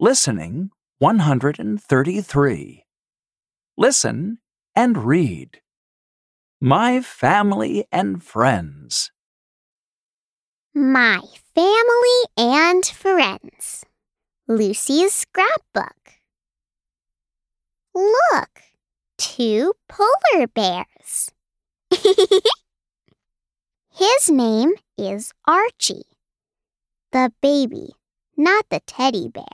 Listening 133. Listen and read. My family and friends. My family and friends. Lucy's scrapbook. Look, 2 polar bears. His name is Archie, the baby, not the teddy bear.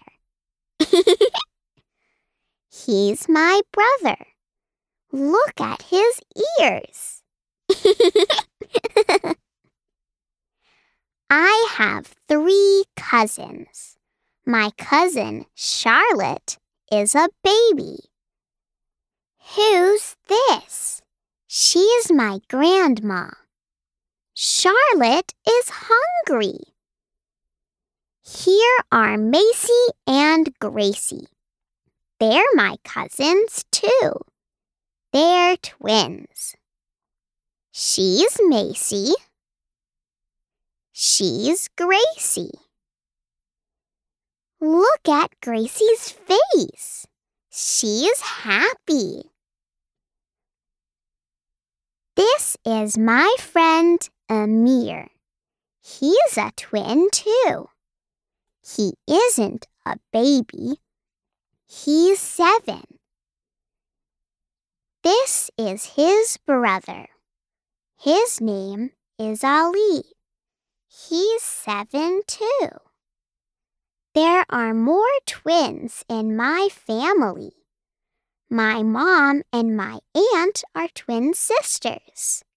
He's my brother. Look at his ears. I have 3 cousins. My cousin Charlotte is a baby. Who's this? She's my grandma. Charlotte is hungry. Here are Macy and Gracie. They're my cousins, too. They're twins. She's Macy. She's Gracie. Look at Gracie's face. She's happy. This is my friend Amir. He's a twin, too. He isn't a baby. He's 7. This is his brother. His name is Ali. He's 7, too. There are more twins in my family. My mom and my aunt are twin sisters.